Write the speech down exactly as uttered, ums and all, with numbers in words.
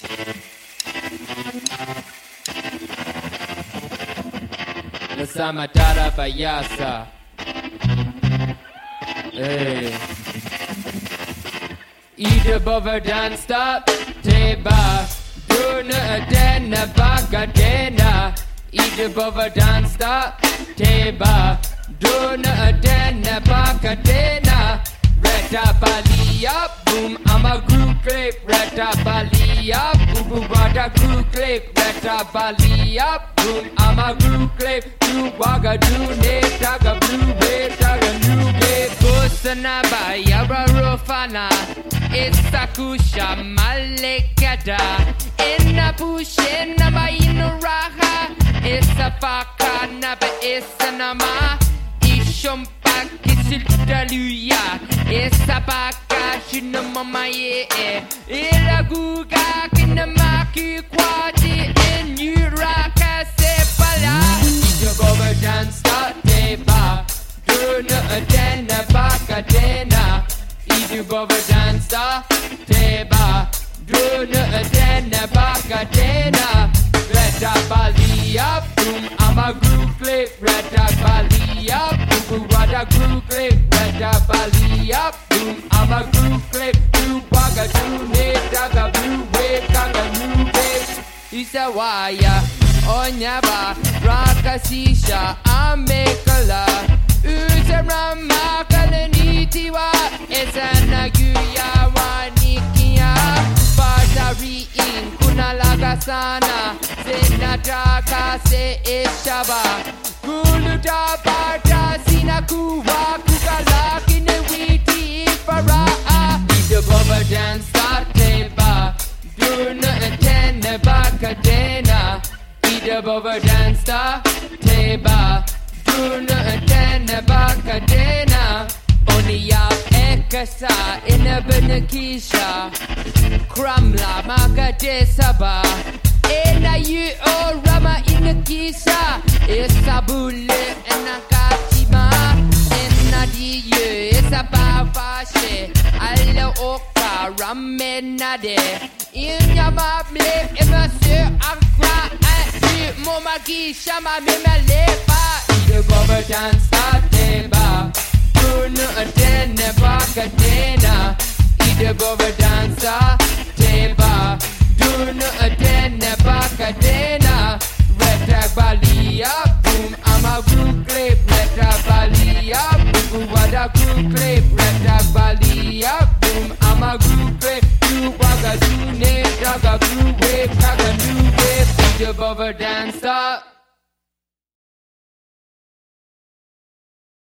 La samatara bayasa. Hey. Ida bovadan stop teba. Duna adena bagadena. Ida bovadan stop teba. Duna adena bagadena. Retta balia boom. I'm a group clip. Retta balia boom. Boom wada group clip. Retta balia boom. I'm a group clip. You waga do ne taga blue wave taga new wave. Kusana ba yara rofana. It's Sakusha Malekada. Inna pushena ba inuraha. It's a faka naba isanama. Ishompa kisildaluya. It's a baka shinamama ye. Ilaguga kinamaki kwati in Uraka sepala. Ija bova dansta deba. Duna adena baka dena. Idu bova dansta teba. Duna adena baka dena. Retta balia boom. I'm a group clip. Retta balia boom. Wada group clip. Retta balia boom. I'm a group clip. You waga do ne daga blue wave kaga new wave. Isa waya onyaba rakasisha amekala. Utarama kalanitiwa. Esanaguya wanikia. Batari in kunalaga sana. Senataka se ishaba. Kuluta bata sinakuwa. Kukala kinewiti ifaraa. Ida bova dansta teba. Duna atene bakadena. Ida bova dansta teba. Duna atene bakadena. Oniya ekasa inabanakisha. Kramla magadesaba. Ena yu o rama inakisa. Isabule enakatima. Ena diyu isabafashe. Alla oka ramenade. Inyamable emase akra. Yu momagisha ma mimalepa. Ida bova dansta teba. Duna adena bakadena. Ida bova dansta teba. Duna adena bakadena. Retta balia boom. I'm a group clip. Retta balia boom. Wada group clip. Retta balia boom. I'm a group clip. You waga do ne daga blue wave kaga new wave. Ida bova dansta.